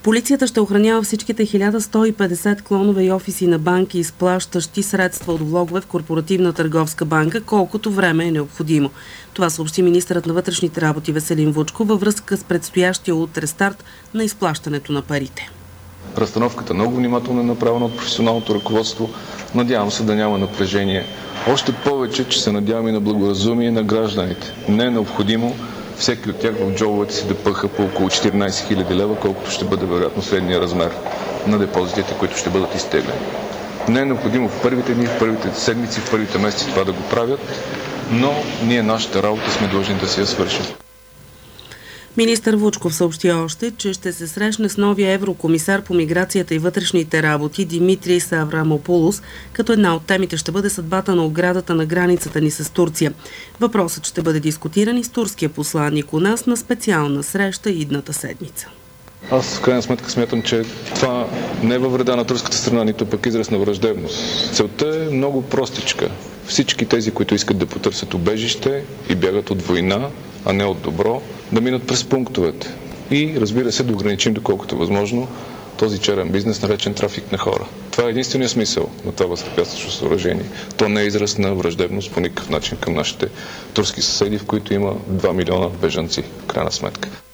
Полицията ще охранява всичките 1150 клонове и офиси на банки, изплащащи средства от влогове в Корпоративна търговска банка, колкото време е необходимо. Това съобщи министърът на вътрешните работи Веселин Вучков във връзка с предстоящия утре старт на изплащането на парите. Разстановката много внимателно е направена от професионалното ръководство. Надявам се да няма напрежение. Още повече, че се надявам и на благоразумие на гражданите. Не е необходимо всеки от тях в джобовете си да пъха по около 14 000 лева, колкото ще бъде вероятно средния размер на депозитите, които ще бъдат изтеглени. Не е необходимо в първите дни, в първите седмици, в първите месеци това да го правят, но ние нашата работа сме длъжни да си я свършим. Министър Вучков съобщи още, че ще се срещне с новия еврокомисар по миграцията и вътрешните работи Димитрис Аврамополос, като една от темите ще бъде съдбата на оградата на границата ни с Турция. Въпросът ще бъде дискутиран и с турския посланник у нас на специална среща идната седмица. Аз в крайна сметка смятам, че това не е във вреда на турската страна, нито пък израз на враждебност. Целта е много простичка. Всички тези, които искат да потърсят убежище и бягат от война, а не от добро, да минат през пунктовете. И, разбира се, да ограничим доколкото е възможно този черен бизнес, наречен трафик на хора. Това е единственият смисъл на това възпрепятстващо съоръжение. То не е израз на враждебност по никакъв начин към нашите турски съседи, в които има 2 милиона бежанци, в крайна сметка.